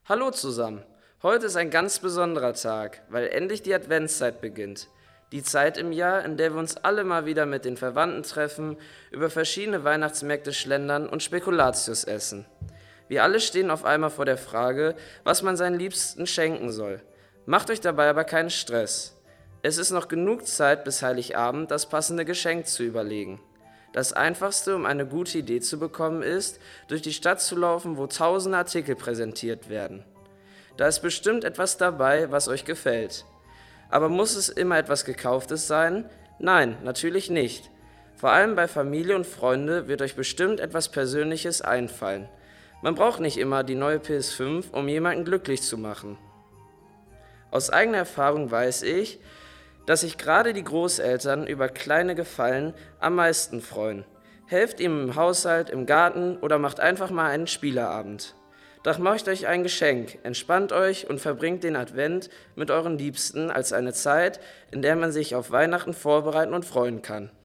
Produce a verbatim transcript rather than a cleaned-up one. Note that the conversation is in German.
Hallo zusammen. Heute ist ein ganz besonderer Tag, weil endlich die Adventszeit beginnt. Die Zeit im Jahr, in der wir uns alle mal wieder mit den Verwandten treffen, über verschiedene Weihnachtsmärkte schlendern und Spekulatius essen. Wir alle stehen auf einmal vor der Frage, was man seinen Liebsten schenken soll. Macht euch dabei aber keinen Stress. Es ist noch genug Zeit bis Heiligabend, das passende Geschenk zu überlegen. Das Einfachste, um eine gute Idee zu bekommen, ist, durch die Stadt zu laufen, wo tausende Artikel präsentiert werden. Da ist bestimmt etwas dabei, was euch gefällt. Aber muss es immer etwas Gekauftes sein? Nein, natürlich nicht. Vor allem bei Familie und Freunde wird euch bestimmt etwas Persönliches einfallen. Man braucht nicht immer die neue P S fünf, um jemanden glücklich zu machen. Aus eigener Erfahrung weiß ich, dass sich gerade die Großeltern über kleine Gefallen am meisten freuen. Helft ihm im Haushalt, im Garten oder macht einfach mal einen Spieleabend. Doch macht euch ein Geschenk, entspannt euch und verbringt den Advent mit euren Liebsten als eine Zeit, in der man sich auf Weihnachten vorbereiten und freuen kann.